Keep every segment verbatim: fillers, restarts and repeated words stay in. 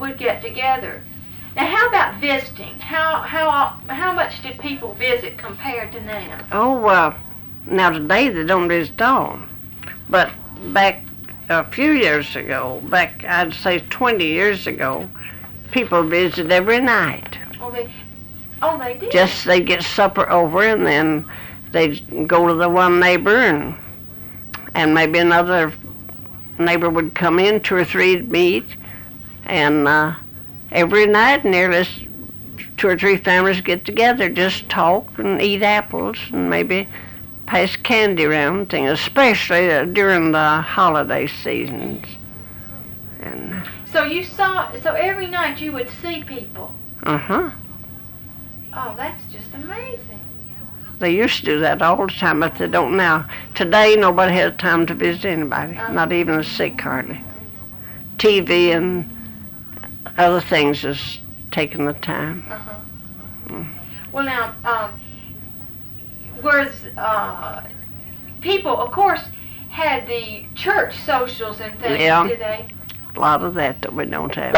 would get together. Now, how about visiting? How how how much did people visit compared to now? Oh, uh, now today they don't visit at all. But back a few years ago, back I'd say twenty years ago, people visited every night. Oh, they, oh, they did? Just they'd get supper over and then they'd go to the one neighbor and and maybe another neighbor would come in, two or three'd meet, and uh, every night nearly two or three families get together, just talk and eat apples and maybe pass candy around, things, especially uh, during the holiday seasons. And so you saw, so every night you would see people. Uh huh. Oh, that's just amazing. They used to do that all the time, but they don't now. Today, nobody has time to visit anybody, uh-huh. Not even the sick hardly. T V and other things is taking the time. Uh-huh. Mm. Well, now, um, whereas uh, people, of course, had the church socials and things, yeah. Did they? A lot of that that we don't have.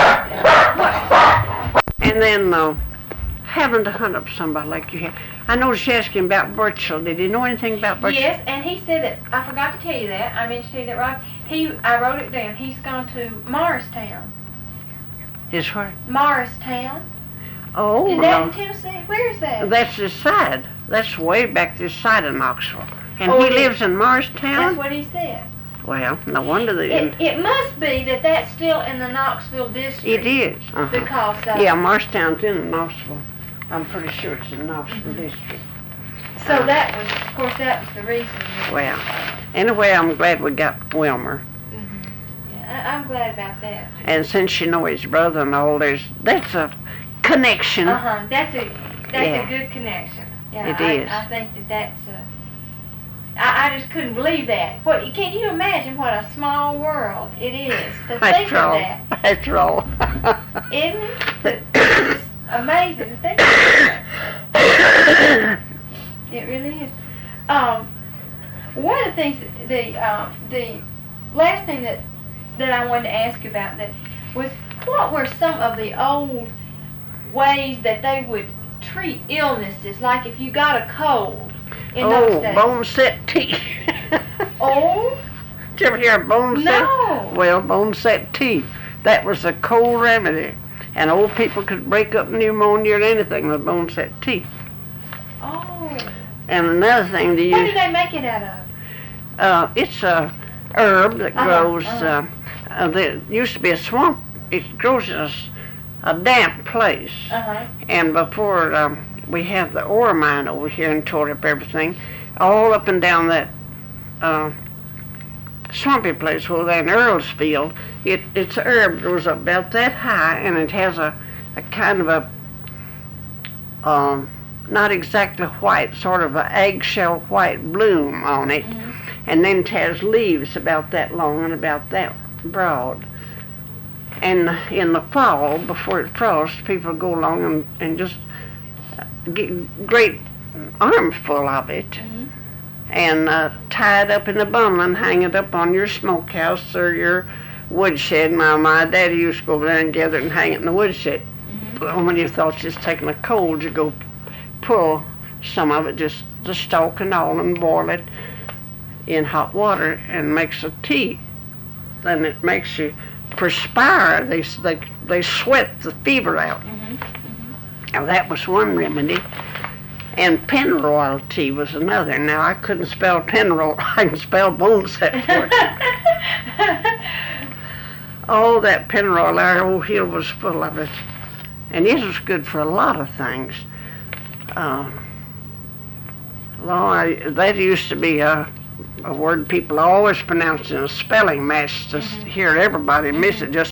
What? And then uh, having to hunt up somebody like you have. I noticed you asking about Burchell. Did you know anything about Burchell? Yes, and he said that, I forgot to tell you that, I meant to tell you that right. He, I wrote it down, he's gone to Morristown. His where? Morristown. Oh, Is that no. in Tennessee? Where is that? That's this side. That's way back this side of Knoxville. And oh, he it lives in Morristown? That's what he said. Well, no wonder they It, didn't. it must be that that's still in the Knoxville district. It is. Uh-huh. Because of... Yeah, Morristown's in Knoxville. I'm pretty sure it's in Knoxville mm-hmm. district. So uh, that was, of course, that was the reason. Well, anyway, I'm glad we got Wilmer. Mm-hmm. Yeah, I, I'm glad about that. And since you know his brother and all, there's that's a connection. Uh-huh. That's a that's yeah. a good connection. Yeah, it I, is. I think that that's a... I, I just couldn't believe that. What, can you imagine what a small world it is to think of that? That's all. Isn't it? It's amazing to think of that. It really is. Um, one of the things, the uh, the last thing that that I wanted to ask you about that was, what were some of the old ways that they would treat illnesses, like if you got a cold in oh, those days? bone set tea. Oh? Did you ever hear of bone set? No. Well, bone set tea. That was a cold remedy. And old people could break up pneumonia or anything with bone set tea. Oh. And another thing, do you... What do they make it out of? Uh, it's a herb that uh-huh, grows... Uh-huh. Uh, uh, there used to be a swamp. It grows in a, a damp place. Uh-huh. And before um, we have the ore mine over here and tore up everything, all up and down that uh, swampy place over there in Earlsfield, it, it's a herb that grows up about that high, and it has a, a kind of a, um, not exactly white, sort of an eggshell white bloom on it, mm-hmm. and then it has leaves about that long and about that broad. And in the fall, before it frosts, people go along and, and just get great armful of it, mm-hmm. and uh, tie it up in a bundle and hang it up on your smokehouse or your woodshed. My, my daddy used to go over there and gather it and hang it in the woodshed. Mm-hmm. But when you thought you was taking a cold, you go pull some of it, just the stalk and all, and boil it in hot water and makes a tea. Then it makes you perspire. They they they sweat the fever out. Mm-hmm. Mm-hmm. Now that was one remedy. And pennyroyal tea was another. Now I couldn't spell pennyroyal. I can spell bone set for it. Oh, that pennyroyal, our old hill was full of it. And it was good for a lot of things. Uh, well, I, that used to be a, a word people always pronounced in a spelling match to mm-hmm. hear everybody miss it just